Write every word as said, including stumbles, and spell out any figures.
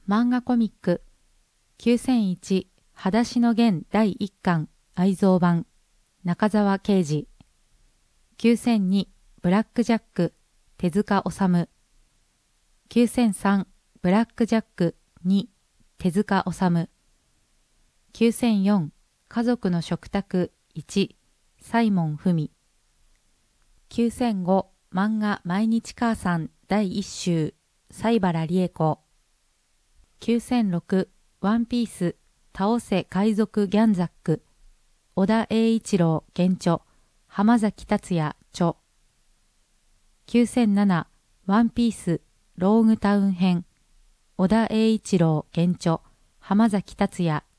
漫画コミックきゅうせんいち裸足の弦だいいっかん愛蔵版中沢啓治きゅうせんにブラックジャック手塚治虫きゅうせんさんブラックジャックに手塚治虫きゅうせんよん家族の食卓いちサイモン文きゅうせんご漫画毎日母さんだいいっ集西原理恵子きゅうせんろくワンピース倒せ海賊ギャンザック小田栄一郎原著浜崎達也著きゅうせんななワンピースローグタウン編小田栄一郎原著浜崎達也